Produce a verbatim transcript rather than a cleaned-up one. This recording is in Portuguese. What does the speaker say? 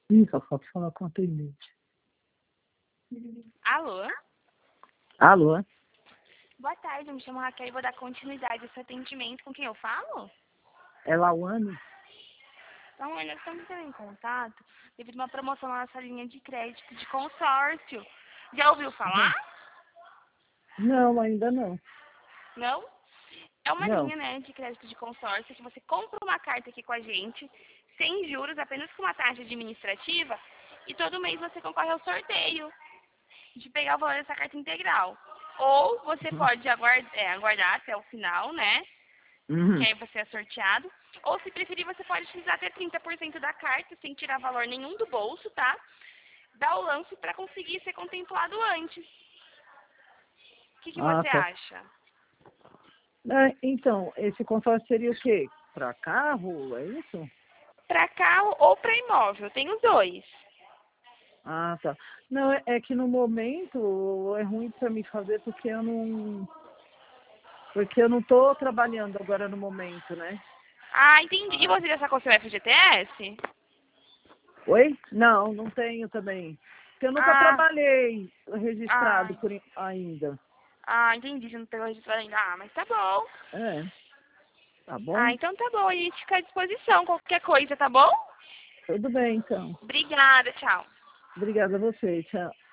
Ih, só falta falar com a atendente. Alô? Alô? Boa tarde, eu me chamo Raquel e vou dar continuidade ao seu atendimento. Com quem eu falo? É Lauane? Então, nós estamos entrando em contato devido a uma promoção na nossa linha de crédito de consórcio. Já ouviu Uhum. falar? Não, ainda não. Não? É uma Não. linha, né, de crédito de consórcio que você compra uma carta aqui com a gente, sem juros, apenas com uma taxa administrativa, e todo mês você concorre ao sorteio de pegar o valor dessa carta integral. Ou você Uhum. pode aguardar, é, aguardar até o final, né? Que Uhum. aí você é sorteado. Ou se preferir, você pode utilizar até trinta por cento da carta, sem tirar valor nenhum do bolso, tá? Dá o lance para conseguir ser contemplado antes. O que, que Ah, você tá. acha? É, então, esse consórcio seria o quê? Para carro, é isso? Para carro ou para imóvel, tem os dois. Ah, tá. Não, é, é que no momento é ruim para mim fazer porque eu não... Porque eu não tô trabalhando agora no momento, né? Ah, entendi. E Ah. você já sacou seu F G T S? Oi? Não, não tenho também. Porque eu nunca Ah, trabalhei ah, registrado por en- ainda. ah, entendi. Você não pegou registrado ainda. Ah, mas tá bom. É, tá Ah, bom? então tá bom. A gente fica à disposição. Qualquer coisa, tá bom? Tudo bem, então. Obrigada, tchau. Obrigada a você. Tchau.